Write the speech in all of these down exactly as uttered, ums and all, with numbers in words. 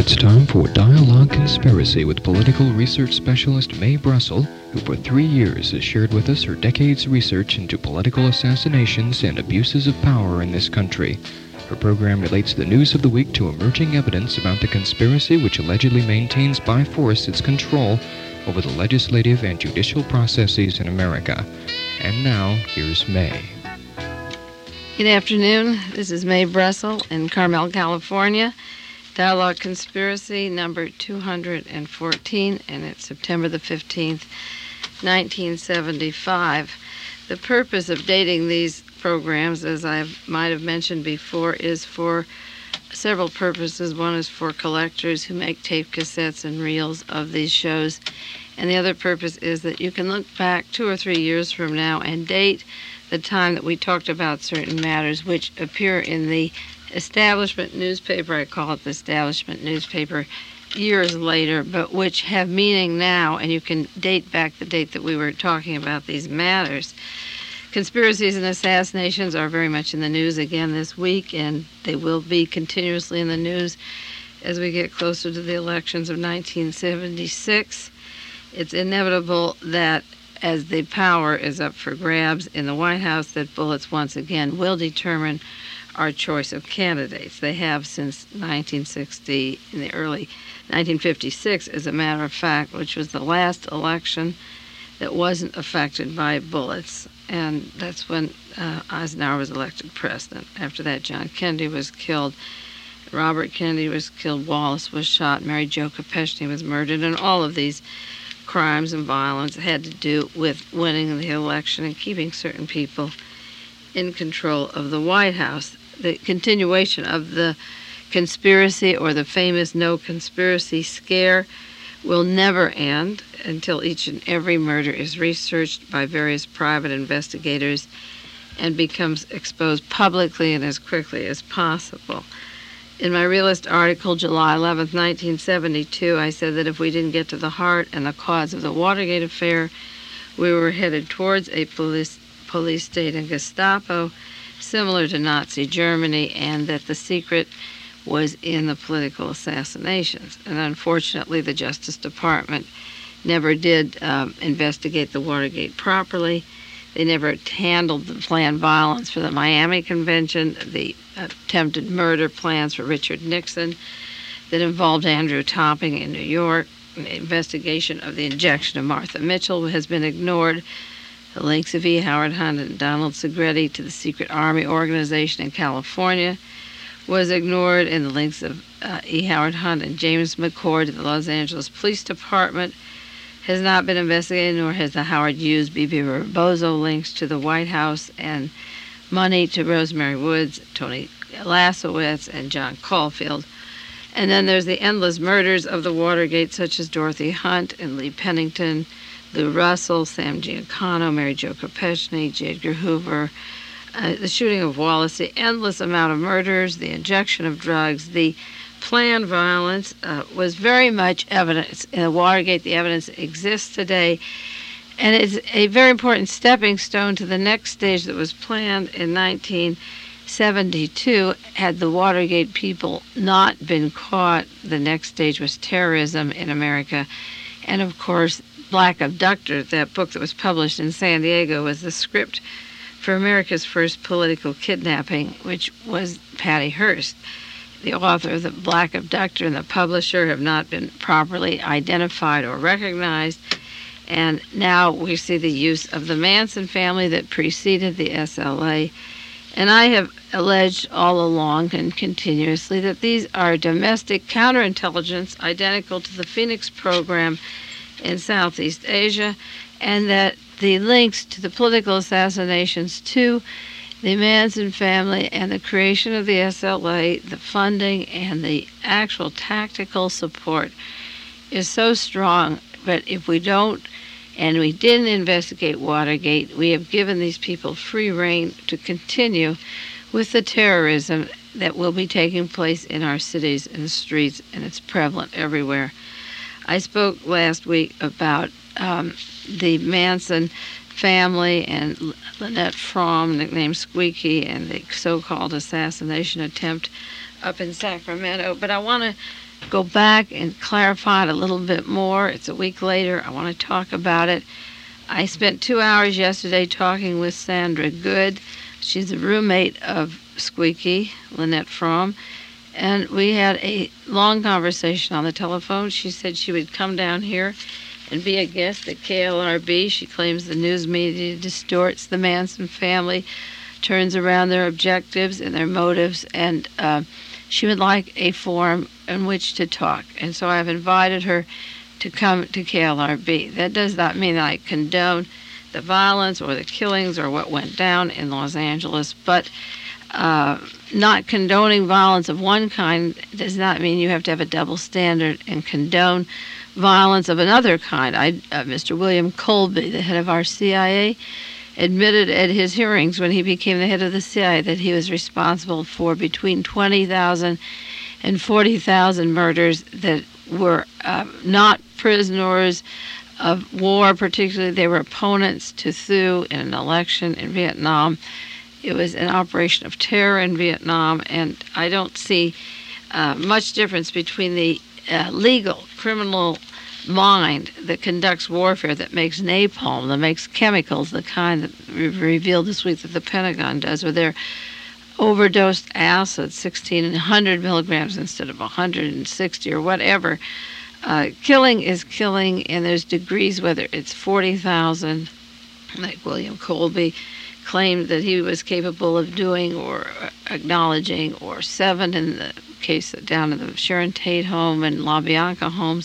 It's time for Dialogue Conspiracy with political research specialist Mae Brussell, who for three years has shared with us her decades' research into political assassinations and abuses of power in this country. Her program relates the news of the week to emerging evidence about the conspiracy which allegedly maintains by force its control over the legislative and judicial processes in America. And now, here's Mae. Good afternoon. This is Mae Brussell in Carmel, California. Dialogue Conspiracy number two hundred fourteen, and it's September the fifteenth, nineteen seventy-five. The purpose of dating these programs, as I might have mentioned before, is for several purposes. One is for collectors who make tape cassettes and reels of these shows, and the other purpose is that you can look back two or three years from now and date the time that we talked about certain matters which appear in the establishment newspaper. I call it the establishment newspaper years later, but which have meaning now, and you can date back the date that we were talking about these matters. Conspiracies and assassinations are very much in the news again this week, and they will be continuously in the news as we get closer to the elections of nineteen seventy-six. It's inevitable that as the power is up for grabs in the White House, that bullets once again will determine our choice of candidates. They have since nineteen sixty, in the early nineteen fifty-six, as a matter of fact, which was the last election that wasn't affected by bullets. And that's when uh, Eisenhower was elected president. After that, John Kennedy was killed, Robert Kennedy was killed, Wallace was shot, Mary Jo Kopechne was murdered, and all of these crimes and violence had to do with winning the election and keeping certain people in control of the White House. The continuation of the conspiracy, or the famous no conspiracy scare, will never end until each and every murder is researched by various private investigators and becomes exposed publicly and as quickly as possible. In my Realist article, July eleventh, nineteen seventy-two, I said that if we didn't get to the heart and the cause of the Watergate affair, we were headed towards a police, police state and Gestapo similar to Nazi Germany, and that the secret was in the political assassinations. And unfortunately, the Justice Department never did um, investigate the Watergate properly. They never handled the planned violence for the Miami Convention, the attempted murder plans for Richard Nixon that involved Andrew Topping in New York. The investigation of the injection of Martha Mitchell has been ignored. The links of E. Howard Hunt and Donald Segretti to the secret army organization in California was ignored, and the links of uh, E. Howard Hunt and James McCord to the Los Angeles Police Department has not been investigated, nor has the Howard Hughes, B B Rebozo links to the White House and money to Rosemary Woods, Tony Lasowitz, and John Caulfield. And then there's the endless murders of the Watergate, such as Dorothy Hunt and Lee Pennington, Lou Russell, Sam Giancana, Mary Jo Kopechne, J. Edgar Hoover, uh, the shooting of Wallace, the endless amount of murders, the injection of drugs, the planned violence uh, was very much evidence in the Watergate. The evidence exists today, and it's a very important stepping stone to the next stage that was planned in nineteen seventy-two. Had the Watergate people not been caught, the next stage was terrorism in America. And of course, Black Abductor, that book that was published in San Diego, was the script for America's first political kidnapping, which was Patty Hearst. The author of the Black Abductor and the publisher have not been properly identified or recognized, and now we see the use of the Manson family that preceded the S L A. And I have alleged all along and continuously that these are domestic counterintelligence identical to the Phoenix program in Southeast Asia, and that the links to the political assassinations to the Manson family and the creation of the S L A, the funding and the actual tactical support is so strong. But if we don't, and we didn't investigate Watergate, we have given these people free rein to continue with the terrorism that will be taking place in our cities and streets, and it's prevalent everywhere. I spoke last week about um, the Manson family and Lynette Fromm, nicknamed Squeaky, and the so-called assassination attempt up in Sacramento. But I want to go back and clarify it a little bit more. It's a week later. I want to talk about it. I spent two hours yesterday talking with Sandra Good. She's a roommate of Squeaky, Lynette Fromm, and we had a long conversation on the telephone. She said she would come down here and be a guest at K L R B. She claims the news media distorts the Manson family, turns around their objectives and their motives, and uh, she would like a forum in which to talk. And so I've invited her to come to K L R B. That does not mean that I condone the violence or the killings or what went down in Los Angeles, but uh, not condoning violence of one kind does not mean you have to have a double standard and condone violence of another kind. I, uh, Mister William Colby, the head of our C I A, admitted at his hearings when he became the head of the C I A that he was responsible for between twenty thousand and forty thousand murders that were uh, not prisoners of war, particularly they were opponents to Thieu in an election in Vietnam. It was an operation of terror in Vietnam, and I don't see uh, much difference between the uh, legal criminal mind that conducts warfare, that makes napalm, that makes chemicals, the kind that we've revealed this week that the Pentagon does, where they're overdosed acid, sixteen hundred milligrams instead of one hundred sixty or whatever. Uh, killing is killing, and there's degrees, whether it's forty thousand, like William Colby claimed that he was capable of doing or acknowledging, or seven in the case down in the Sharon Tate home and LaBianca homes.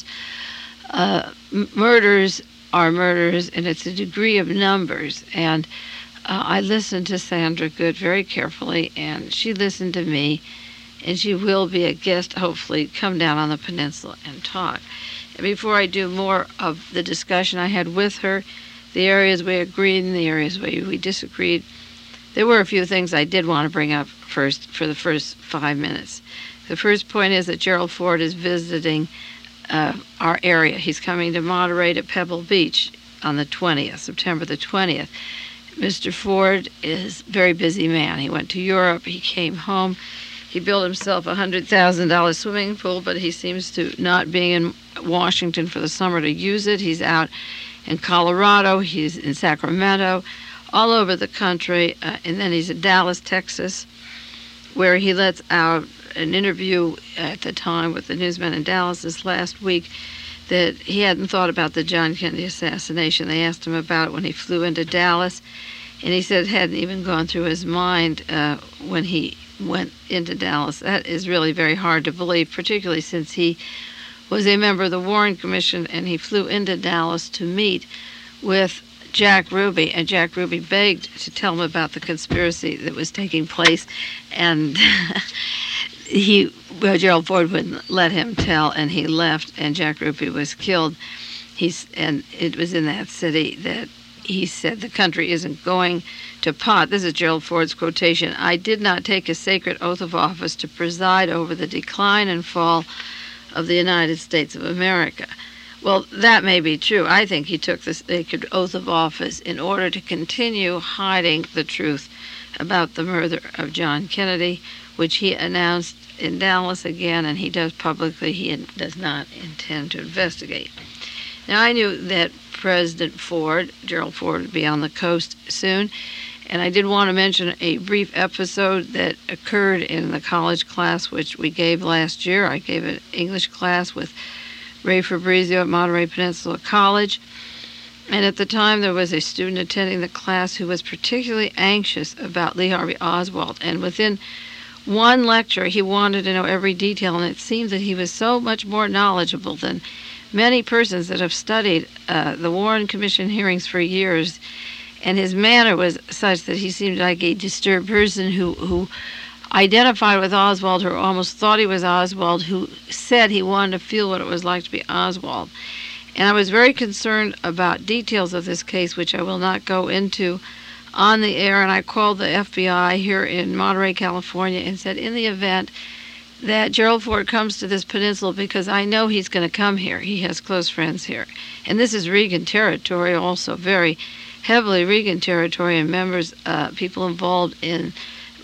Uh, m- murders are murders, and it's a degree of numbers. And uh, I listened to Sandra Good very carefully, and she listened to me, and she will be a guest, hopefully, come down on the peninsula and talk. And before I do more of the discussion I had with her, the areas we agreed and the areas where we disagreed, there were a few things I did want to bring up first for the first five minutes. The first point is that Gerald Ford is visiting uh, our area. He's coming to moderate at Pebble Beach on the twentieth, September the twentieth. Mister Ford is a very busy man. He went to Europe, he came home, he built himself a one hundred thousand dollars swimming pool, but he seems to not being in Washington for the summer to use it. He's out in Colorado, he's in Sacramento, all over the country, uh, and then he's in Dallas, Texas, where he lets out an interview at the time with the newsmen in Dallas this last week that he hadn't thought about the John Kennedy assassination. They asked him about it when he flew into Dallas, and he said it hadn't even gone through his mind uh, when he went into Dallas. That is really very hard to believe, particularly since he was a member of the Warren Commission, and he flew into Dallas to meet with Jack Ruby, and Jack Ruby begged to tell him about the conspiracy that was taking place, and he, well, Gerald Ford wouldn't let him tell, and he left, and Jack Ruby was killed. He's, and it was in that city that he said the country isn't going to pot. This is Gerald Ford's quotation: "I did not take a sacred oath of office to preside over the decline and fall of the United States of America." Well, that may be true. I think he took the sacred oath of office in order to continue hiding the truth about the murder of John Kennedy, which he announced in Dallas again, and he does publicly he does not intend to investigate. Now, I knew that President Ford, Gerald Ford, would be on the coast soon, and I did want to mention a brief episode that occurred in the college class which we gave last year. I gave an English class with Ray Fabrizio at Monterey Peninsula College, and at the time there was a student attending the class who was particularly anxious about Lee Harvey Oswald, and within one lecture he wanted to know every detail, and it seemed that he was so much more knowledgeable than many persons that have studied uh, the Warren Commission hearings for years, and his manner was such that he seemed like a disturbed person who, who identified with Oswald, or almost thought he was Oswald, who said he wanted to feel what it was like to be Oswald. And I was very concerned about details of this case, which I will not go into on the air, and I called the F B I here in Monterey, California, and said, in the event that Gerald Ford comes to this peninsula, because I know he's going to come here, he has close friends here, and this is Reagan territory, also very heavily Reagan territory, and members, uh, people involved in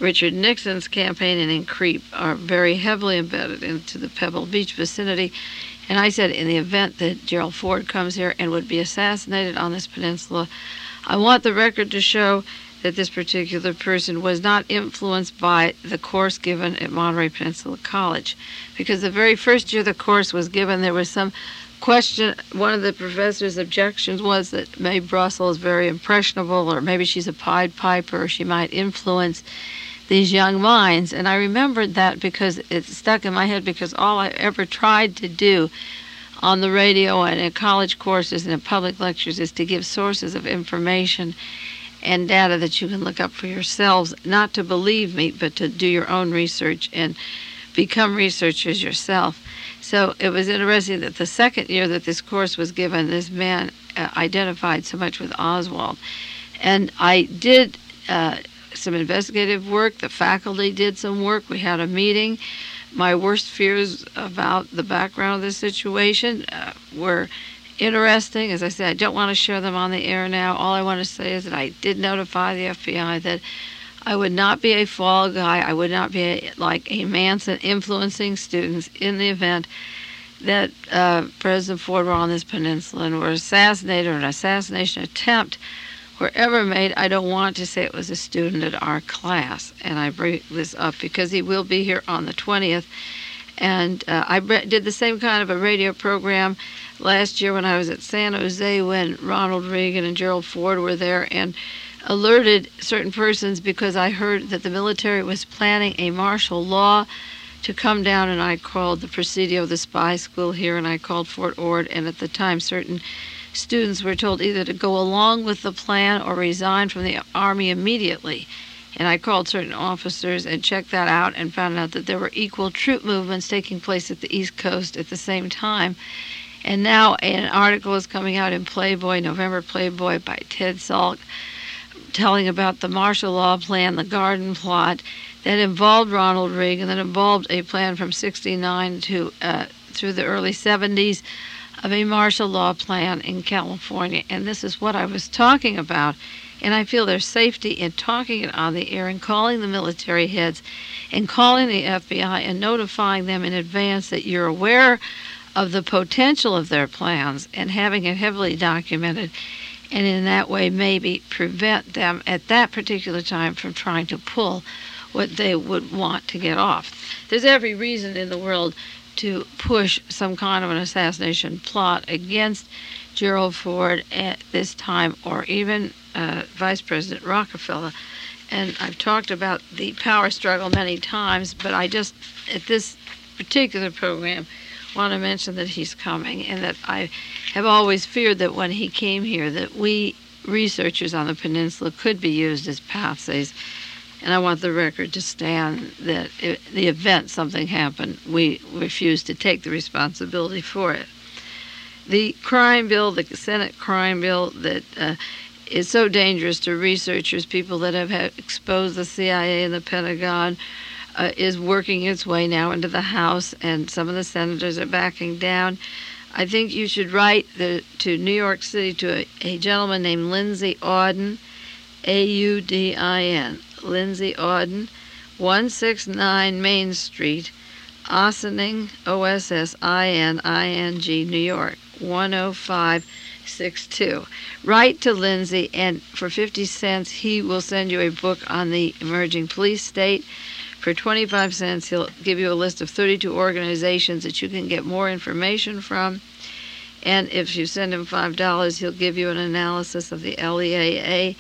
Richard Nixon's campaign and in CREEP are very heavily embedded into the Pebble Beach vicinity. And I said, in the event that Gerald Ford comes here and would be assassinated on this peninsula, I want the record to show that this particular person was not influenced by the course given at Monterey Peninsula College. Because the very first year the course was given, there was some question. One of the professor's objections was that Mae Brussell is very impressionable, or maybe she's a Pied Piper, or she might influence these young minds. And I remembered that because it stuck in my head, because all I ever tried to do on the radio and in college courses and in public lectures is to give sources of information and data that you can look up for yourselves, not to believe me, but to do your own research and become researchers yourself. So it was interesting that the second year that this course was given, this man uh, identified so much with Oswald. And I did uh, some investigative work. The faculty did some work. We had a meeting. My worst fears about the background of this situation uh, were interesting. As I said, I don't want to share them on the air now. All I want to say is that I did notify the F B I that I would not be a fall guy. I would not be a, like a Manson influencing students in the event that uh, President Ford were on this peninsula and were assassinated, or an assassination attempt were ever made. I don't want to say it was a student at our class. And I bring this up because he will be here on the twentieth. And uh, I did the same kind of a radio program last year when I was at San Jose, when Ronald Reagan and Gerald Ford were there, and alerted certain persons because I heard that the military was planning a martial law to come down, and I called the Presidio of the spy school here, and I called Fort Ord, and at the time certain students were told either to go along with the plan or resign from the Army immediately. And I called certain officers and checked that out and found out that there were equal troop movements taking place at the East Coast at the same time. And now an article is coming out in Playboy, November Playboy, by Ted Salk, telling about the martial law plan, the Garden Plot, that involved Ronald Reagan, that involved a plan from sixty-nine to uh, through the early seventies of a martial law plan in California. And this is what I was talking about. And I feel there's safety in talking it on the air and calling the military heads and calling the F B I and notifying them in advance that you're aware of the potential of their plans and having it heavily documented, and in that way maybe prevent them at that particular time from trying to pull what they would want to get off. There's every reason in the world to push some kind of an assassination plot against Gerald Ford at this time, or even uh, Vice President Rockefeller. And I've talked about the power struggle many times, but I just, at this particular program, want to mention that he's coming, and that I have always feared that when he came here, that we researchers on the peninsula could be used as patsies. And I want the record to stand that in the event something happened, we refuse to take the responsibility for it. The crime bill, the Senate crime bill that uh, is so dangerous to researchers, people that have had exposed the C I A and the Pentagon, uh, is working its way now into the House, and some of the senators are backing down. I think you should write the, to New York City to a, a gentleman named Lindsay Audin, A U D I N, Lindsay Audin, one sixty-nine Main Street, Ossining, O S S I N I N G, New York, one oh five six two. Write to Lindsay, and for fifty cents, he will send you a book on the emerging police state. For twenty-five cents, he'll give you a list of thirty-two organizations that you can get more information from. And if you send him five dollars, he'll give you an analysis of the L E A A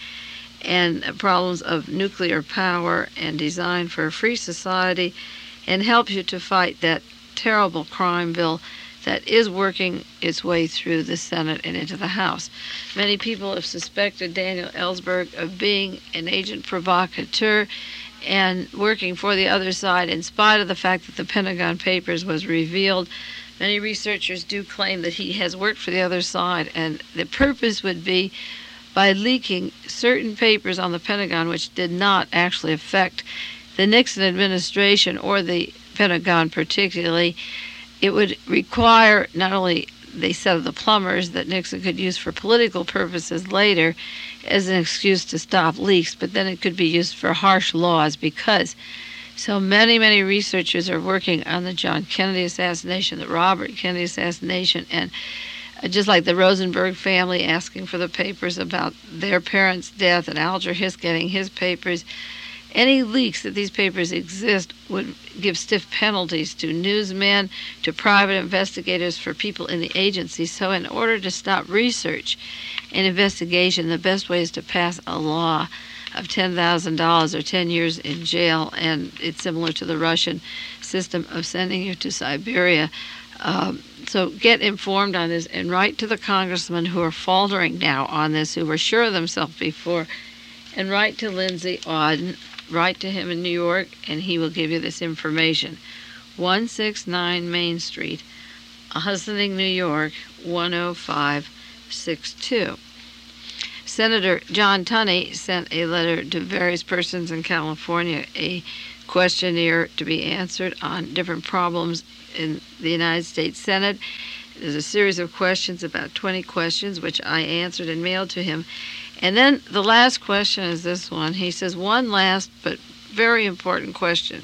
and problems of nuclear power and design for a free society, and help you to fight that terrible crime bill that is working its way through the Senate and into the House. Many people have suspected Daniel Ellsberg of being an agent provocateur and working for the other side, in spite of the fact that the Pentagon Papers was revealed. Many researchers do claim that he has worked for the other side, and the purpose would be by leaking certain papers on the Pentagon which did not actually affect the Nixon administration or the Pentagon particularly. It would require not only the set of the plumbers that Nixon could use for political purposes later as an excuse to stop leaks, but then it could be used for harsh laws because so many, many researchers are working on the John Kennedy assassination, the Robert Kennedy assassination, and just like the Rosenberg family asking for the papers about their parents' death and Alger Hiss getting his papers. Any leaks that these papers exist would give stiff penalties to newsmen, to private investigators, for people in the agency. So in order to stop research and investigation, the best way is to pass a law of ten thousand dollars or ten years in jail, and it's similar to the Russian system of sending you to Siberia. Um, so get informed on this and write to the congressmen who are faltering now on this, who were sure of themselves before, and write to Lindsey Auden. Write to him in New York, and he will give you this information. one sixty-nine Main Street, Ossining, New York, one oh five six two. Senator John Tunney sent a letter to various persons in California, a questionnaire to be answered on different problems in the United States Senate. There's a series of questions, about twenty questions, which I answered and mailed to him. And then the last question is this one. He says, one last but very important question.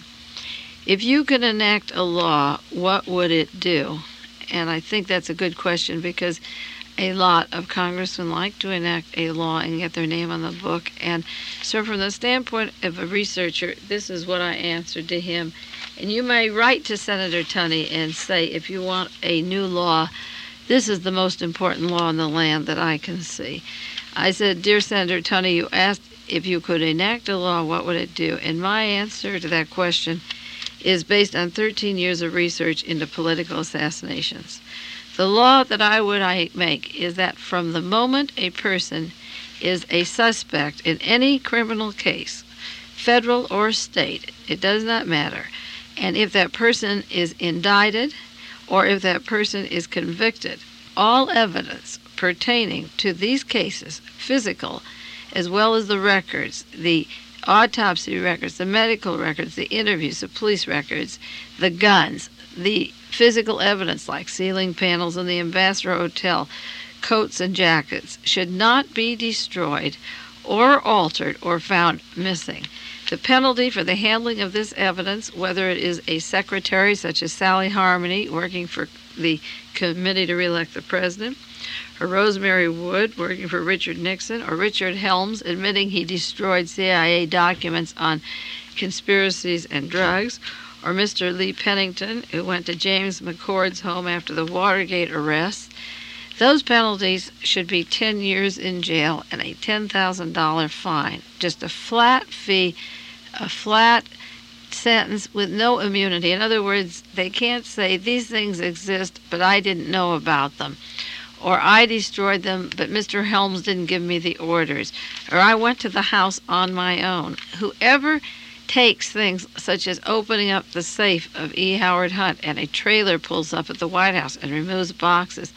If you could enact a law, what would it do? And I think that's a good question because a lot of congressmen like to enact a law and get their name on the book. And so from the standpoint of a researcher, this is what I answered to him. And you may write to Senator Tunney and say, if you want a new law, this is the most important law in the land that I can see. I said, Dear Senator Tunney, you asked if you could enact a law, what would it do? And my answer to that question is based on thirteen years of research into political assassinations. The law that I would make is that from the moment a person is a suspect in any criminal case, federal or state, it does not matter, and if that person is indicted or if that person is convicted, all evidence pertaining to these cases, physical, as well as the records, the autopsy records, the medical records, the interviews, the police records, the guns, the physical evidence like ceiling panels in the Ambassador Hotel, coats and jackets, should not be destroyed or altered or found missing. The penalty for the handling of this evidence, whether it is a secretary such as Sally Harmony working for the Committee to Re-elect the President, or Rosemary Wood working for Richard Nixon, or Richard Helms admitting he destroyed C I A documents on conspiracies and drugs, or Mister Lee Pennington, who went to James McCord's home after the Watergate arrests. Those penalties should be ten years in jail and a ten thousand dollars fine. Just a flat fee, a flat sentence with no immunity. In other words, they can't say these things exist, but I didn't know about them. Or I destroyed them, but Mister Helms didn't give me the orders. Or I went to the house on my own. Whoever takes things such as opening up the safe of E. Howard Hunt and a trailer pulls up at the White House and removes boxes,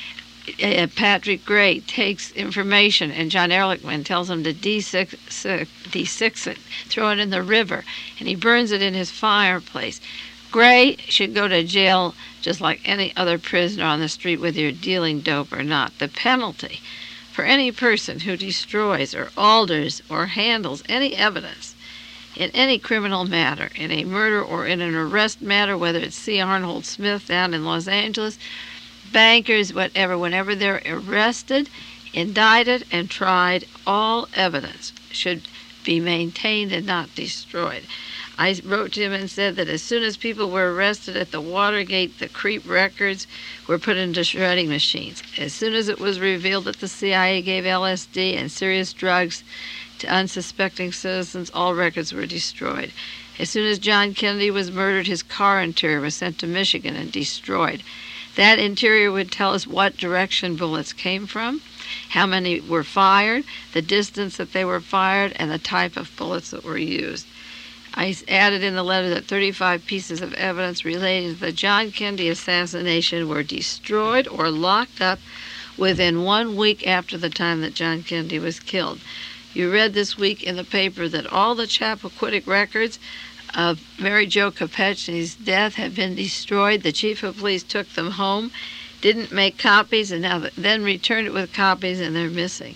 uh, Patrick Gray takes information and John Ehrlichman tells him to de-six, de-six it, throw it in the river, and he burns it in his fireplace. Gray should go to jail just like any other prisoner on the street, whether you're dealing dope or not. The penalty for any person who destroys or alters or handles any evidence in any criminal matter, in a murder or in an arrest matter, whether it's C. Arnold Smith down in Los Angeles, bankers, whatever, whenever they're arrested, indicted, and tried, all evidence should be maintained and not destroyed. I wrote to him and said that as soon as people were arrested at the Watergate, the creep records were put into shredding machines. As soon as it was revealed that the C I A gave L S D and serious drugs to unsuspecting citizens, all records were destroyed. As soon as John Kennedy was murdered, his car interior was sent to Michigan and destroyed. That interior would tell us what direction bullets came from, how many were fired, the distance that they were fired, and the type of bullets that were used. I added in the letter that thirty-five pieces of evidence relating to the John Kennedy assassination were destroyed or locked up within one week after the time that John Kennedy was killed. You read this week in the paper that all the Chappaquiddick records of Mary Jo Kopechne's death have been destroyed. The chief of police took them home. didn't make copies and now then returned it with copies and they're missing.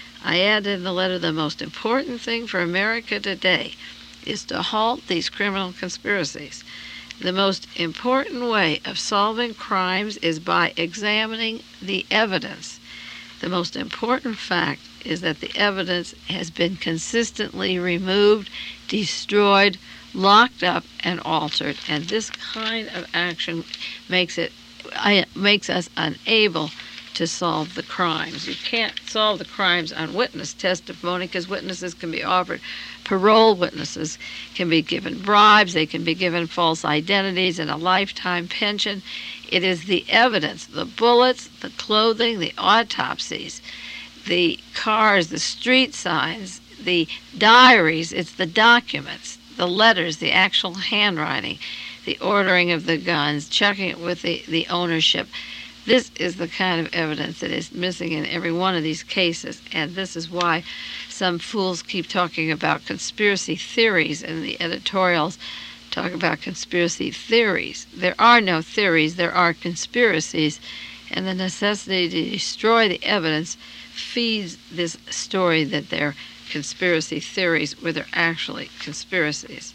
I added in the letter, the most important thing for America today is to halt these criminal conspiracies. The most important way of solving crimes is by examining the evidence. The most important fact is that the evidence has been consistently removed, destroyed, locked up, and altered. And this kind of action makes it I, makes us unable to solve the crimes. You can't solve the crimes on witness testimony because witnesses can be offered parole, witnesses can be given bribes, they can be given false identities and a lifetime pension. It is the evidence, the bullets, the clothing, the autopsies, the cars, the street signs, the diaries, it's the documents, the letters, the actual handwriting, the ordering of the guns, checking it with the, the ownership. This is the kind of evidence that is missing in every one of these cases, and this is why some fools keep talking about conspiracy theories in the editorials, talk about conspiracy theories. There are no theories, there are conspiracies, and the necessity to destroy the evidence feeds this story that they're conspiracy theories where they're actually conspiracies.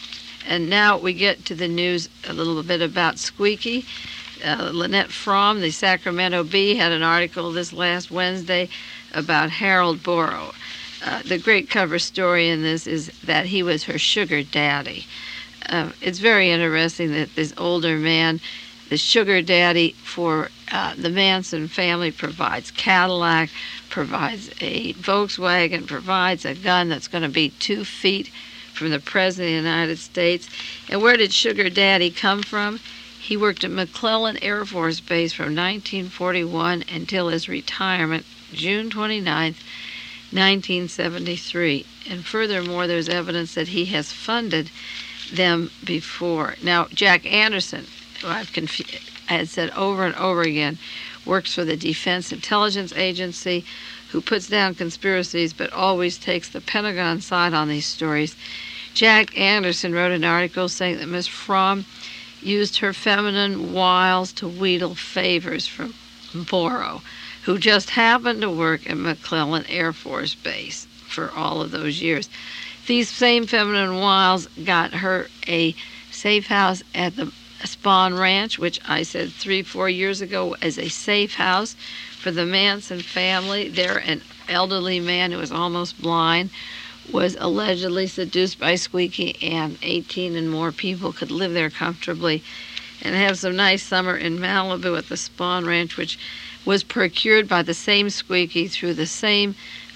And now we get to the news a little bit about Squeaky. Uh, Lynette Fromm, the Sacramento Bee, had an article this last Wednesday about Harold Borough. Uh, the great cover story in this is that he was her sugar daddy. Uh, it's very interesting that this older man, the sugar daddy for uh, the Manson family, provides Cadillac, provides a Volkswagen, provides a gun that's going to be two feet from the President of the United States. And where did Sugar Daddy come from? He worked at McClellan Air Force Base from nineteen forty-one until his retirement, June twenty-ninth, nineteen seventy-three. And furthermore, there's evidence that he has funded them before. Now, Jack Anderson, who I've confu- I had said over and over again, works for the Defense Intelligence Agency, who puts down conspiracies but always takes the Pentagon side on these stories. Jack Anderson wrote an article saying that Miss Fromm used her feminine wiles to wheedle favors from Borough, who just happened to work at McClellan Air Force Base for all of those years. These same feminine wiles got her a safe house at the Spahn Ranch, which I said three, four years ago as a safe house for the Manson family. There, an elderly man who was almost blind was allegedly seduced by Squeaky, and eighteen and more people could live there comfortably and have some nice summer in Malibu at the Spahn Ranch, which was procured by the same Squeaky through the same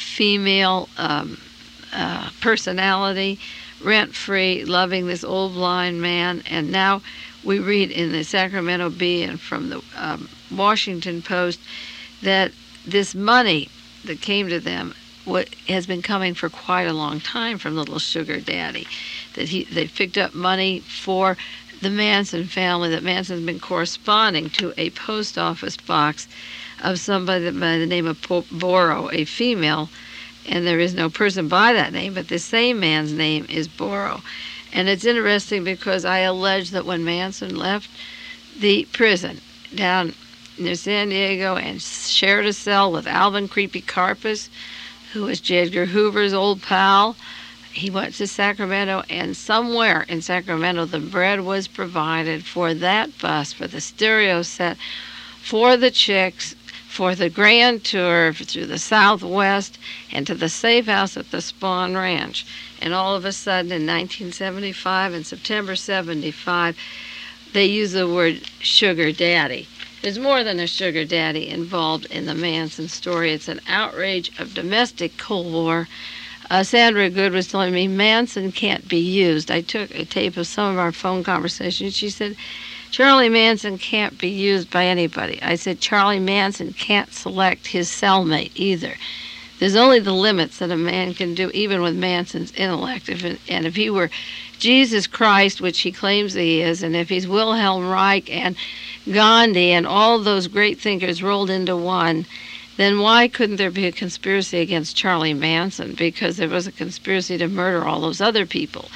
female um, uh, personality, rent-free, loving this old blind man. And now we read in the Sacramento Bee and from the um, Washington Post that this money that came to them what has been coming for quite a long time from little Sugar Daddy, that he they picked up money for the Manson family, that Manson's been corresponding to a post office box of somebody by the name of Borough, a female, and there is no person by that name, but the same man's name is Borough. And it's interesting because I allege that when Manson left the prison down near San Diego and shared a cell with Alvin Creepy Karpis, who was J. Edgar Hoover's old pal, he went to Sacramento, and somewhere in Sacramento the bread was provided for that bus, for the stereo set, for the chicks, for the grand tour through the Southwest, and to the safe house at the Spahn Ranch. And all of a sudden in nineteen seventy-five, in September seventy-five, they use the word Sugar Daddy. There's more than a sugar daddy involved in the Manson story. It's an outrage of domestic Cold War. Uh, Sandra Good was telling me Manson can't be used. I took a tape of some of our phone conversations. She said, Charlie Manson can't be used by anybody. I said, Charlie Manson can't select his cellmate either. There's only the limits that a man can do, even with Manson's intellect. If it, and if he were Jesus Christ, which he claims he is, and if he's Wilhelm Reich and Gandhi and all those great thinkers rolled into one, then why couldn't there be a conspiracy against Charlie Manson? Because there was a conspiracy to murder all those other people.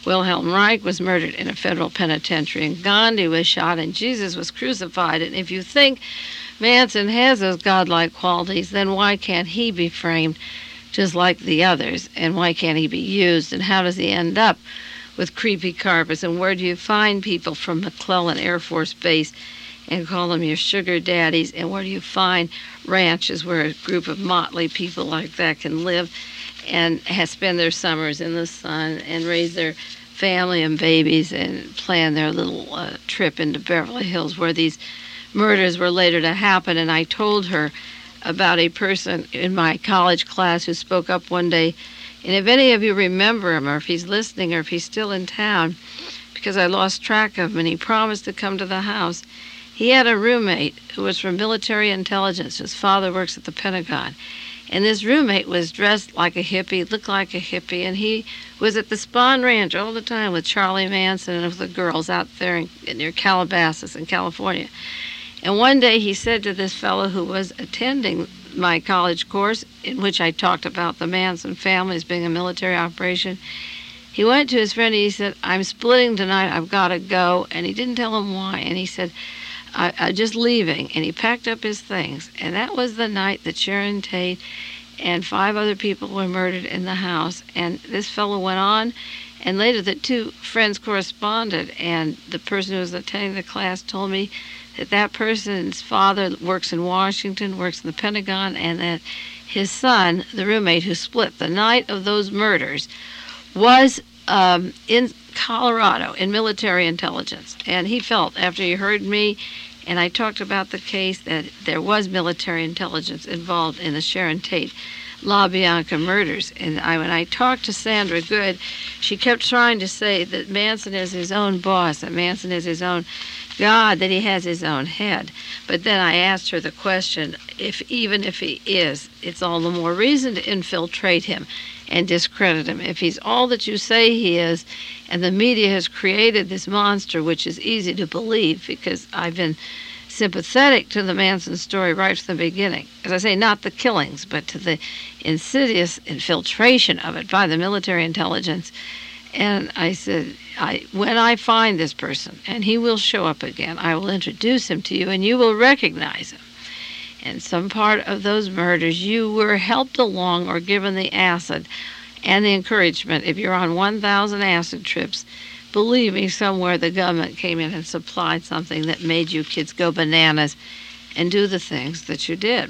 Wilhelm Reich was murdered in a federal penitentiary, and Gandhi was shot, and Jesus was crucified. And if you think Manson has those godlike qualities, then why can't he be framed just like the others? And why can't he be used? And how does he end up with creepy carpets? And where do you find people from McClellan Air Force Base and call them your sugar daddies? And where do you find ranches where a group of motley people like that can live and have spend their summers in the sun and raise their family and babies and plan their little uh, trip into Beverly Hills where these murders were later to happen? And I told her about a person in my college class who spoke up one day, and if any of you remember him, or if he's listening, or if he's still in town, because I lost track of him, and he promised to come to the house. He had a roommate who was from military intelligence. His father works at the Pentagon. And this roommate was dressed like a hippie, looked like a hippie, and he was at the Spahn Ranch all the time with Charlie Manson and with the girls out there in, near Calabasas in California. And one day he said to this fellow who was attending my college course, in which I talked about the Manson family as being a military operation, he went to his friend and he said, "I'm splitting tonight, I've got to go." And he didn't tell him why. And he said, I, I'm just leaving. And he packed up his things. And that was the night that Sharon Tate and five other people were murdered in the house. And this fellow went on, and later the two friends corresponded, and the person who was attending the class told me that that person's father works in Washington, works in the Pentagon, and that his son, the roommate who split the night of those murders, was um, in Colorado in military intelligence. And he felt, after he heard me and I talked about the case, that there was military intelligence involved in the Sharon Tate LaBianca murders. And I, when I talked to Sandra Good, she kept trying to say that Manson is his own boss, that Manson is his own God, that he has his own head. But then I asked her the question, if even if he is, it's all the more reason to infiltrate him and discredit him. If he's all that you say he is, and the media has created this monster, which is easy to believe because I've been sympathetic to the Manson story right from the beginning. As I say, not the killings, but to the insidious infiltration of it by the military intelligence. And I said, I, when I find this person, and he will show up again, I will introduce him to you, and you will recognize him. And some part of those murders, you were helped along or given the acid and the encouragement. If you're on one thousand acid trips, believe me, somewhere the government came in and supplied something that made you kids go bananas and do the things that you did.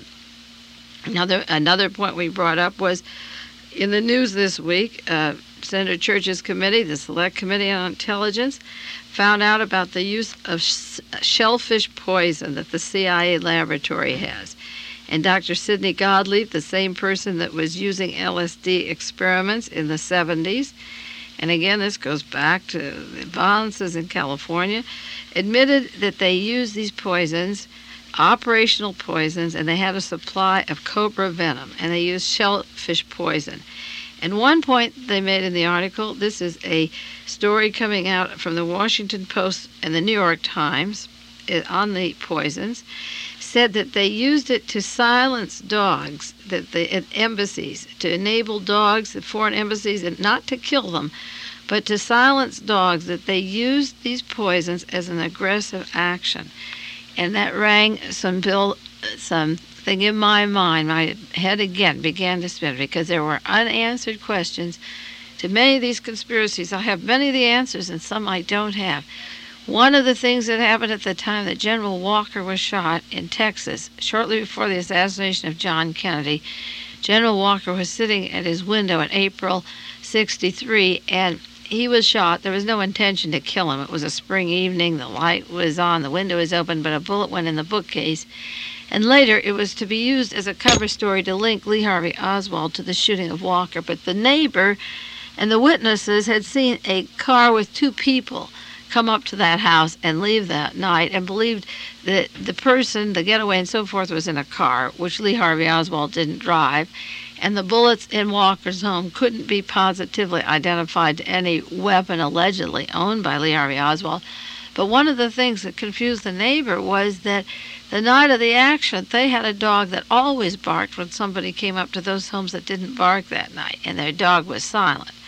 Another, another point we brought up was in the news this week, uh, Senator Church's committee, the Select Committee on Intelligence, found out about the use of sh- shellfish poison that the C I A laboratory has. And Doctor Sidney Gottlieb, the same person that was using L S D experiments in the seventies, and again, this goes back to the violences in California, admitted that they used these poisons, operational poisons, and they had a supply of cobra venom, and they used shellfish poison. And one point they made in the article, this is a story coming out from the Washington Post and the New York Times on the poisons, said that they used it to silence dogs that the, at embassies, to enable dogs at foreign embassies, and not to kill them, but to silence dogs, that they used these poisons as an aggressive action. And that rang some bill, something in my mind. My head again began to spin because there were unanswered questions to many of these conspiracies. I have many of the answers, and some I don't have. One of the things that happened at the time that General Walker was shot in Texas, shortly before the assassination of John Kennedy, General Walker was sitting at his window in April sixty-three, and he was shot. There was no intention to kill him. It was a spring evening. The light was on. The window was open, but a bullet went in the bookcase. And later, it was to be used as a cover story to link Lee Harvey Oswald to the shooting of Walker. But the neighbor and the witnesses had seen a car with two people come up to that house and leave that night, and believed that the person, the getaway and so forth, was in a car, which Lee Harvey Oswald didn't drive. And the bullets in Walker's home couldn't be positively identified to any weapon allegedly owned by Lee Harvey Oswald. But one of the things that confused the neighbor was that the night of the action, they had a dog that always barked when somebody came up to those homes that didn't bark that night, and their dog was silent.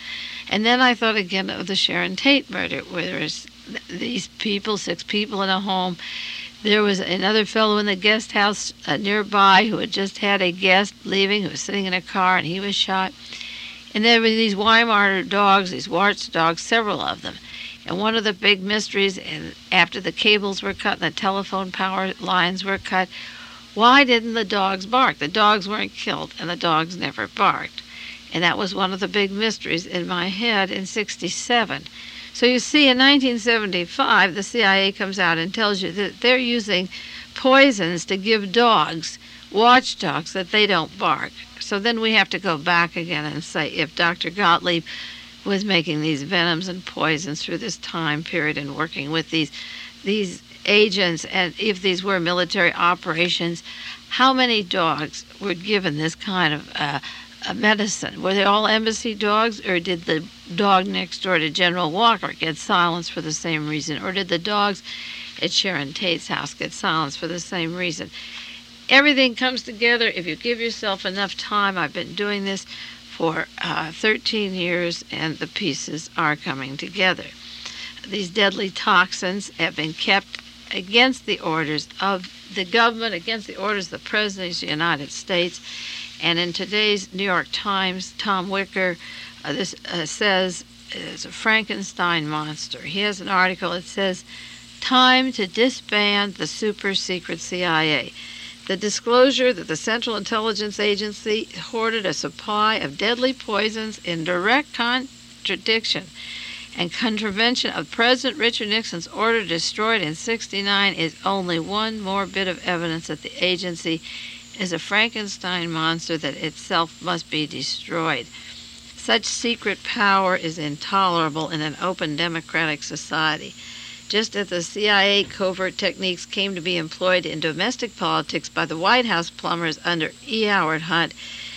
And then I thought again of the Sharon Tate murder, where there was these people, six people in a home. There was another fellow in the guest house uh, nearby who had just had a guest leaving, who was sitting in a car, and he was shot. And there were these Weimar dogs, these Warts dogs, several of them. And one of the big mysteries, and after the cables were cut and the telephone power lines were cut, why didn't the dogs bark? The dogs weren't killed, and the dogs never barked. And that was one of the big mysteries in my head in sixty-seven. So you see, in nineteen seventy-five, the C I A comes out and tells you that they're using poisons to give dogs, watchdogs, that they don't bark. So then we have to go back again and say, if Doctor Gottlieb was making these venoms and poisons through this time period and working with these these agents, and if these were military operations, how many dogs were given this kind of uh, uh, medicine? Were they all embassy dogs, or did the dog next door to General Walker get silenced for the same reason? Or did the dogs at Sharon Tate's house get silenced for the same reason? Everything comes together if you give yourself enough time. I've been doing this for uh, thirteen years, and the pieces are coming together. These deadly toxins have been kept against the orders of the government, against the orders of the President of the United States. And in today's New York Times, Tom Wicker, uh, this uh, says it's a Frankenstein monster. He has an article that says, "Time to disband the super secret C I A. The disclosure that the Central Intelligence Agency hoarded a supply of deadly poisons in direct contradiction and contravention of President Richard Nixon's order destroyed in sixty-nine is only one more bit of evidence that the agency is a Frankenstein monster that itself must be destroyed. Such secret power is intolerable in an open democratic society. Just as the C I A covert techniques came to be employed in domestic politics by the White House plumbers under E. Howard Hunt,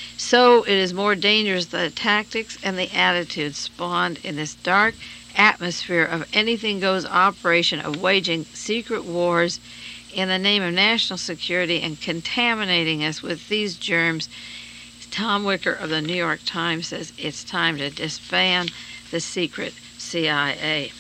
so it is more dangerous the tactics and the attitudes spawned in this dark atmosphere of anything-goes operation of waging secret wars in the name of national security and contaminating us with these germs." Tom Wicker of the New York Times says it's time to disband the secret C I A.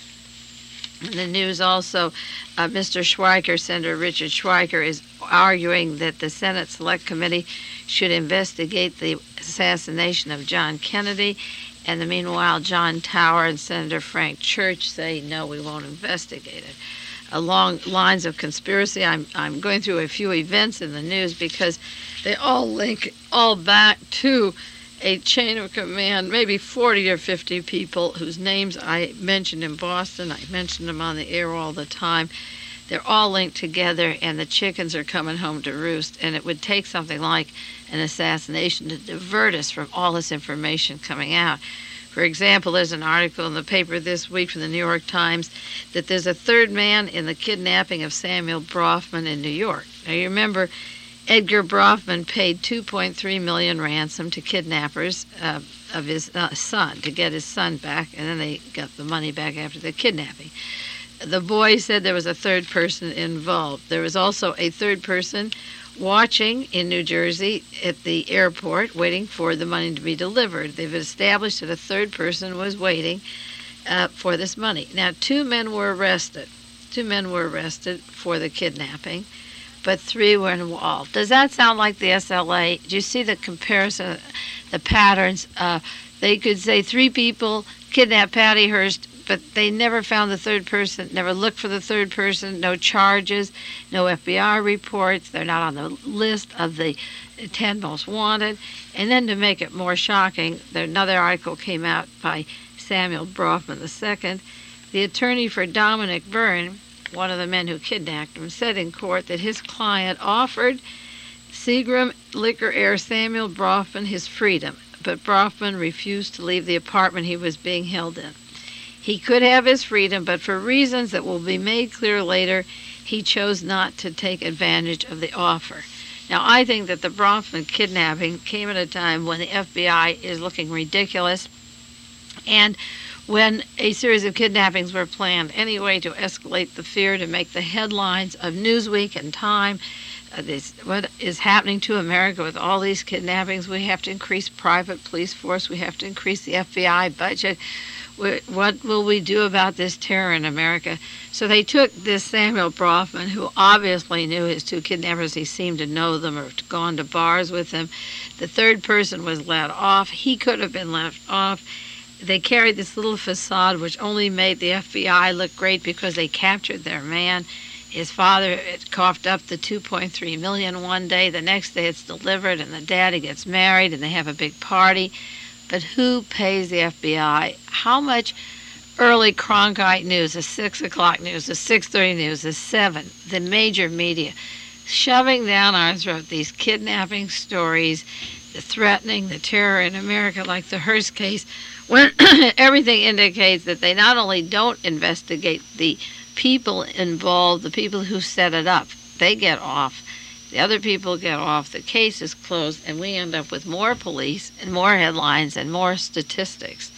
In the news also, uh, Mister Schweiker, Senator Richard Schweiker, is arguing that the Senate Select Committee should investigate the assassination of John Kennedy. And the meanwhile, John Tower and Senator Frank Church say, no, we won't investigate it. Along lines of conspiracy, I'm, I'm going through a few events in the news because they all link all back to a chain of command, maybe forty or fifty people whose names I mentioned in Boston. I mentioned them on the air all the time. They're all linked together, and the chickens are coming home to roost. And it would take something like an assassination to divert us from all this information coming out. For example, there's an article in the paper this week from the New York Times that there's a third man in the kidnapping of Samuel Brofman in New York. Now, you remember Edgar Brofman paid two point three million dollars ransom to kidnappers uh, of his uh, son to get his son back, and then they got the money back after the kidnapping. The boy said there was a third person involved. There was also a third person watching in New Jersey at the airport waiting for the money to be delivered. They've established that a third person was waiting uh, for this money. Now, two men were arrested. Two men were arrested for the kidnapping, but three were involved. Does that sound like the S L A? Do you see the comparison, the patterns? Uh, they could say three people kidnapped Patty Hearst, but they never found the third person, never looked for the third person, no charges, no F B I reports. They're not on the list of the ten most wanted. And then to make it more shocking, there, another article came out by Samuel Brofman the Second. The attorney for Dominic Byrne, one of the men who kidnapped him, said in court that his client offered Seagram Liquor Heir Samuel Brofman his freedom, but Brofman refused to leave the apartment he was being held in. He could have his freedom, but for reasons that will be made clear later, he chose not to take advantage of the offer. Now, I think that the Brofman kidnapping came at a time when the F B I is looking ridiculous, and when a series of kidnappings were planned anyway to escalate the fear, to make the headlines of Newsweek and Time, uh, this, what is happening to America with all these kidnappings. We have to increase private police force. We have to increase the F B I budget. We, what will we do about this terror in America? So they took this Samuel Brofman, who obviously knew his two kidnappers. He seemed to know them or gone to bars with them. The third person was let off. He could have been left off. They carried this little facade which only made the F B I look great because they captured their man. His father had coughed up the two point three million dollars one day. The next day it's delivered, and the daddy gets married, and they have a big party. But who pays the F B I? How much early Cronkite news, the six o'clock news, the six thirty news, the seven, the major media, shoving down our throat these kidnapping stories, the threatening, the terror in America, like the Hearst case, when everything indicates that they not only don't investigate the people involved, the people who set it up, they get off. The other people get off, the case is closed, and we end up with more police and more headlines and more statistics.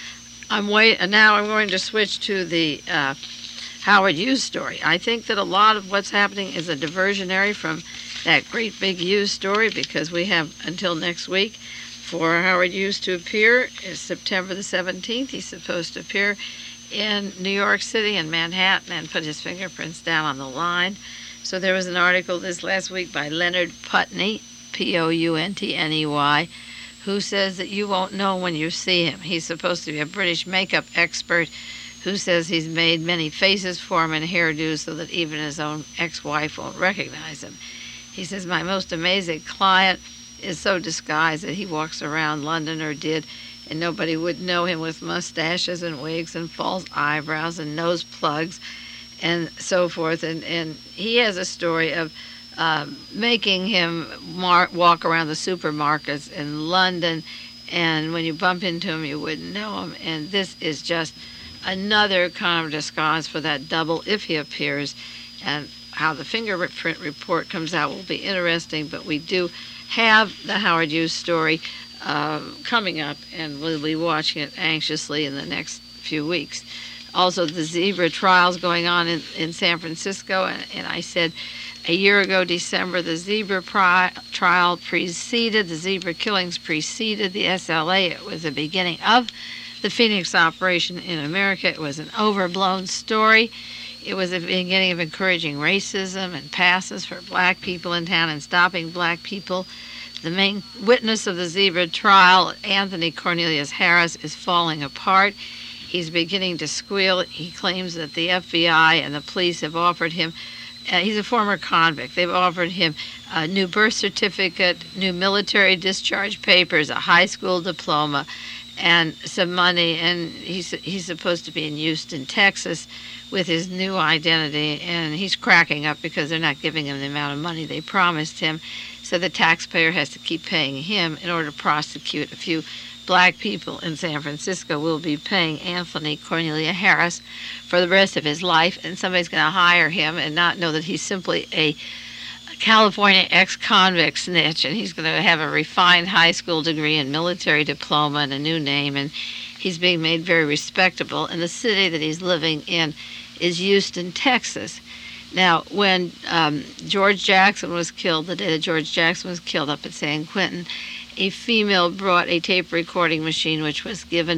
I'm wait, and now I'm going to switch to the uh, Howard Hughes story. I think that a lot of what's happening is a diversionary from that great big Hughes story, because we have until next week for Howard Hughes to appear. It's September the seventeenth. He's supposed to appear in New York City and Manhattan and put his fingerprints down on the line. So there was an article this last week by Leonard Putney, P O U N T N E Y, who says that you won't know when you see him. He's supposed to be a British makeup expert who says he's made many faces for him and hairdos so that even his own ex-wife won't recognize him. He says, my most amazing client is so disguised that he walks around London, or did, and nobody would know him with mustaches and wigs and false eyebrows and nose plugs and so forth. And, and he has a story of uh, making him mar- walk around the supermarkets in London, and when you bump into him, you wouldn't know him. And this is just another kind of disguise for that double if he appears. And how the fingerprint report comes out will be interesting, but we do have the Howard Hughes story uh, coming up, and we'll be watching it anxiously in the next few weeks. Also, the zebra trials going on in, in San Francisco, and, and I said a year ago, December, the zebra pri- trial preceded, the zebra killings preceded the S L A. It was the beginning of the Phoenix operation in America. It was an overblown story. It was the beginning of encouraging racism and passes for black people in town and stopping black people. The main witness of the zebra trial, Anthony Cornelius Harris, is falling apart. He's beginning to squeal. He claims that the F B I and the police have offered him, uh, he's a former convict, they've offered him a new birth certificate, new military discharge papers, a high school diploma, and some money, and he's he's supposed to be in Houston, Texas, with his new identity, and he's cracking up because they're not giving him the amount of money they promised him, so the taxpayer has to keep paying him in order to prosecute a few black people in San Francisco. Will be paying Anthony Cornelia Harris for the rest of his life, and somebody's going to hire him and not know that he's simply a California ex-convict snitch, and he's going to have a refined high school degree and military diploma and a new name, and he's being made very respectable. And the city that he's living in is Houston, Texas. Now, when um, George Jackson was killed, the day that George Jackson was killed up at San Quentin, a female brought a tape recording machine which was given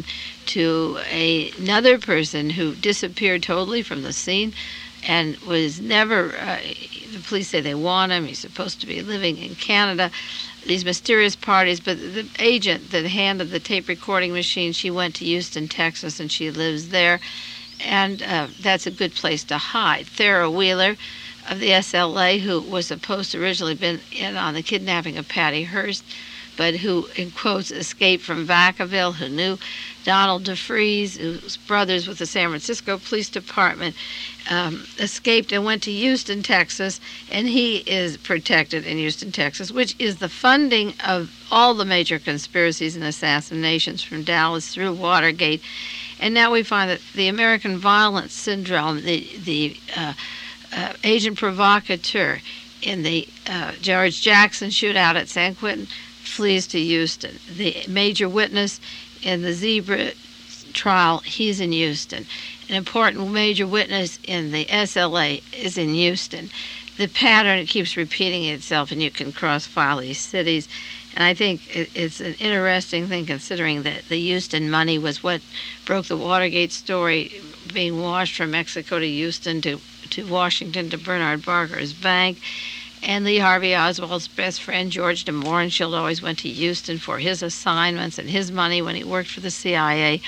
to a, another person who disappeared totally from the scene and was never, uh, the police say they want him, he's supposed to be living in Canada, these mysterious parties, but the agent that handed the tape recording machine, she went to Houston, Texas, and she lives there, and uh, that's a good place to hide. Thera Wheeler of the S L A, who was supposed to originally been in on the kidnapping of Patty Hearst, but who, in quotes, escaped from Vacaville, who knew Donald DeFreeze, who's brothers with the San Francisco Police Department, um, escaped and went to Houston, Texas, and he is protected in Houston, Texas, which is the funding of all the major conspiracies and assassinations from Dallas through Watergate. And now we find that the American violence syndrome, the, the uh, uh, agent provocateur in the uh, George Jackson shootout at San Quentin, flees to Houston. The major witness in the zebra trial, he's in Houston. An important major witness in the S L A is in Houston. the pattern keeps repeating itself, and you can cross-file these cities. And I think it's an interesting thing, considering that the Houston money was what broke the Watergate story, being washed from Mexico to Houston to, to Washington to Bernard Barker's bank. And Lee Harvey Oswald's best friend, George de Mohrenschildt, always went to Houston for his assignments and his money when he worked for the C I A.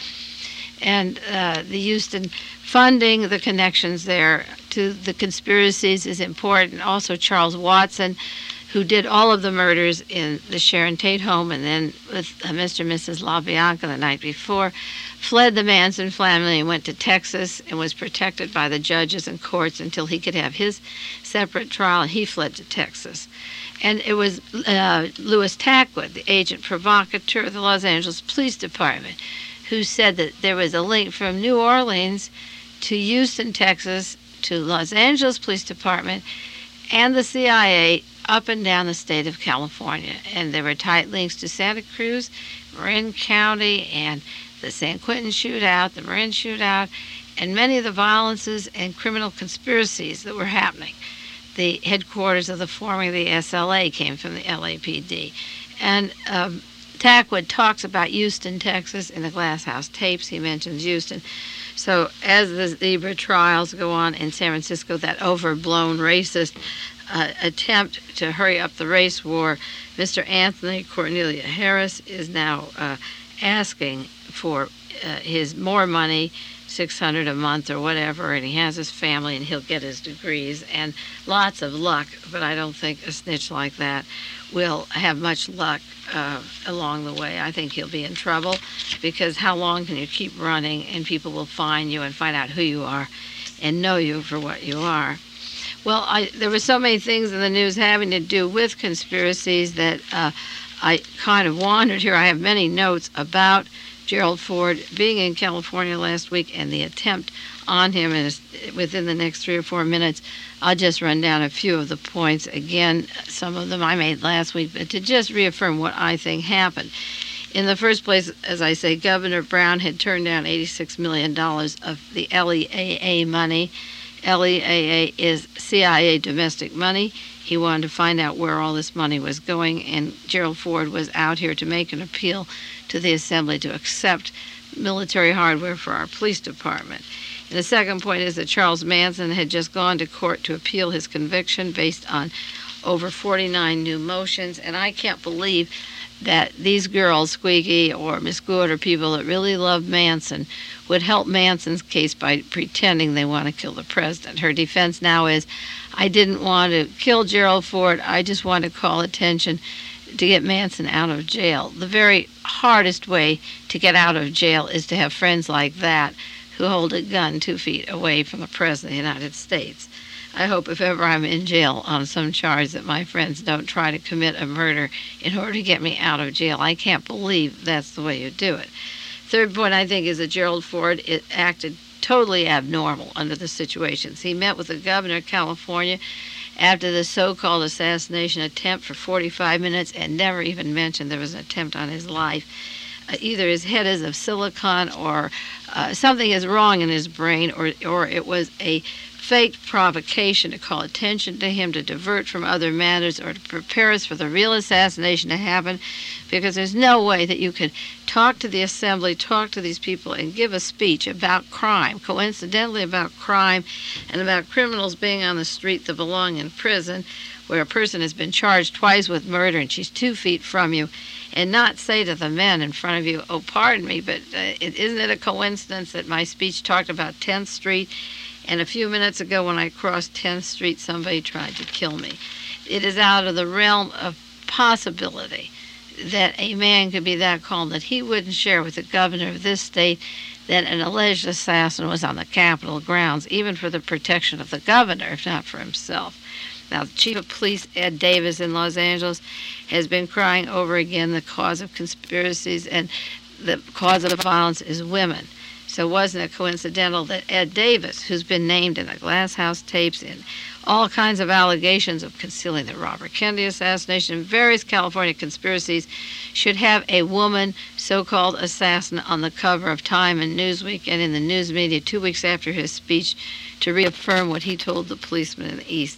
And uh, the Houston funding, the connections there to the conspiracies is important. Also, Charles Watson, who did all of the murders in the Sharon Tate home and then with uh, Mister and Missus LaBianca the night before, fled the Manson family and went to Texas and was protected by the judges and courts until he could have his separate trial, and he fled to Texas. And it was uh, Louis Tackwood, the agent provocateur of the Los Angeles Police Department, who said that there was a link from New Orleans to Houston, Texas, to Los Angeles Police Department and the C I A up and down the state of California. And there were tight links to Santa Cruz, Marin County, and the San Quentin shootout, the Marin shootout, and many of the violences and criminal conspiracies that were happening. The headquarters of the forming of the S L A came from the L A P D. And um, Tackwood talks about Houston, Texas, in the Glass House tapes. He mentions Houston. So as the Zebra trials go on in San Francisco, that overblown racist uh, attempt to hurry up the race war, Mister Anthony Cornelia Harris is now uh, asking for uh, his more money, six hundred dollars a month or whatever, and he has his family and he'll get his degrees and lots of luck. But I don't think a snitch like that will have much luck uh, along the way. I think he'll be in trouble, because how long can you keep running and people will find you and find out who you are and know you for what you are? Well, I, there were so many things in the news having to do with conspiracies that uh, I kind of wandered here. I have many notes about Gerald Ford being in California last week and the attempt on him. And within the next three or four minutes, I'll just run down a few of the points. Again, some of them I made last week, but to just reaffirm what I think happened. In the first place, as I say, Governor Brown had turned down eighty-six million dollars of the L E A A money. L E A A is C I A domestic money. He wanted to find out where all this money was going, and Gerald Ford was out here to make an appeal to the Assembly to accept military hardware for our police department. And the second point is that Charles Manson had just gone to court to appeal his conviction based on over forty-nine new motions, and I can't believe that these girls, Squeaky or Miss Good, or people that really love Manson, would help Manson's case by pretending they want to kill the president. Her defense now is, I didn't want to kill Gerald Ford, I just want to call attention to get Manson out of jail. The very hardest way to get out of jail is to have friends like that who hold a gun two feet away from the President of the United States. I hope if ever I'm in jail on some charge that my friends don't try to commit a murder in order to get me out of jail. I can't believe that's the way you do it. Third point, I think, is that Gerald Ford it acted totally abnormal under the situations. He met with the governor of California after the so-called assassination attempt for forty-five minutes and never even mentioned there was an attempt on his life. Uh, either his head is of silicon, or uh, something is wrong in his brain, or, or it was a fake provocation to call attention to him, to divert from other matters, or to prepare us for the real assassination to happen, because there's no way that you could talk to the Assembly, talk to these people, and give a speech about crime, coincidentally about crime, and about criminals being on the street that belong in prison, where a person has been charged twice with murder and she's two feet from you, and not say to the men in front of you, oh, pardon me, but uh, it, isn't it a coincidence that my speech talked about tenth Street, and a few minutes ago when I crossed tenth Street, somebody tried to kill me? It is out of the realm of possibility that a man could be that calm that he wouldn't share with the governor of this state that an alleged assassin was on the Capitol grounds, even for the protection of the governor, if not for himself. Now, the chief of police, Ed Davis, in Los Angeles, has been crying over again the cause of conspiracies, and the cause of the violence is women. So wasn't it coincidental that Ed Davis, who's been named in the Glass House tapes in all kinds of allegations of concealing the Robert Kennedy assassination and various California conspiracies, should have a woman so-called assassin on the cover of Time and Newsweek and in the news media two weeks after his speech to reaffirm what he told the policemen in the East?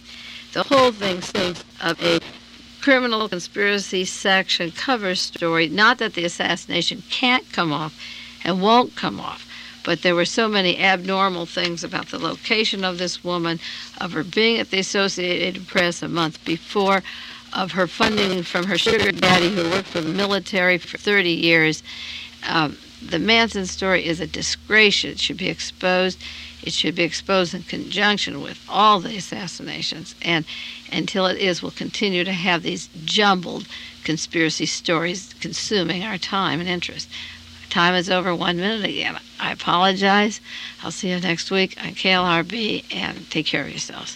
The whole thing seems of a criminal conspiracy section cover story. Not that the assassination can't come off and won't come off, but there were so many abnormal things about the location of this woman, of her being at the Associated Press a month before, of her funding from her sugar daddy who worked for the military for thirty years. Um, the Manson story is a disgrace. It should be exposed. It should be exposed in conjunction with all the assassinations. And until it is, we'll continue to have these jumbled conspiracy stories consuming our time and interest. Time is over one minute again. I apologize. I'll see you next week on K L R B, and take care of yourselves.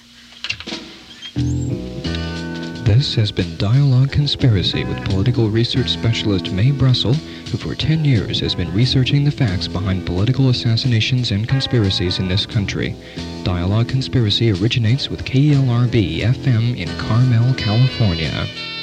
This has been Dialogue Conspiracy with political research specialist Mae Brussel, who for ten years has been researching the facts behind political assassinations and conspiracies in this country. Dialogue Conspiracy originates with K L R B F M in Carmel, California.